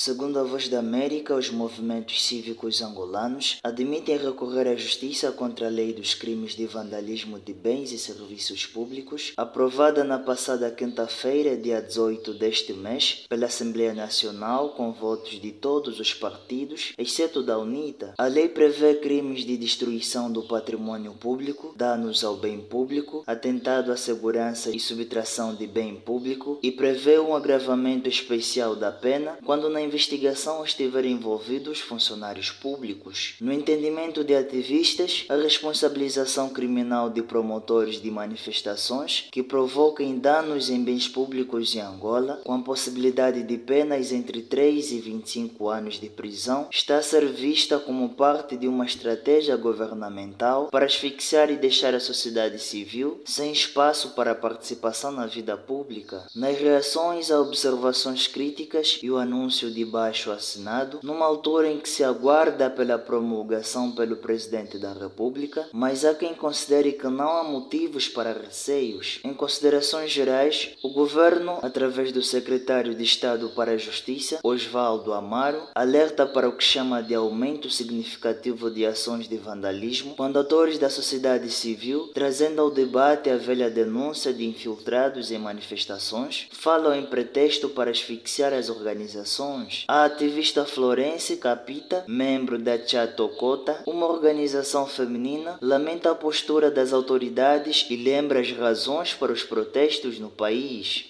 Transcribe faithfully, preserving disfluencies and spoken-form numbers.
Segundo a Voz da América, os movimentos cívicos angolanos admitem recorrer à justiça contra a Lei dos Crimes de Vandalismo de Bens e Serviços Públicos, aprovada na passada quinta-feira, dia dezoito deste mês, pela Assembleia Nacional, com votos de todos os partidos, exceto da UNITA. A lei prevê crimes de destruição do patrimônio público, danos ao bem público, atentado à segurança e subtração de bem público e prevê um agravamento especial da pena quando na investigação estiverem envolvidos funcionários públicos. No entendimento de ativistas, a responsabilização criminal de promotores de manifestações que provoquem danos em bens públicos em Angola, com a possibilidade de penas entre três e vinte e cinco anos de prisão, está a ser vista como parte de uma estratégia governamental para asfixiar e deixar a sociedade civil sem espaço para a participação na vida pública. Nas reações a observações críticas e o anúncio de baixo assinado, numa altura em que se aguarda pela promulgação pelo Presidente da República, mas há quem considere que não há motivos para receios. Em considerações gerais, o governo, através do Secretário de Estado para a Justiça, Osvaldo Amaro, alerta para o que chama de aumento significativo de ações de vandalismo, quando atores da sociedade civil, trazendo ao debate a velha denúncia de infiltrados em manifestações, falam em pretexto para asfixiar as organizações. A ativista Florence Capita, membro da Chatokota, uma organização feminina, lamenta a postura das autoridades e lembra as razões para os protestos no país.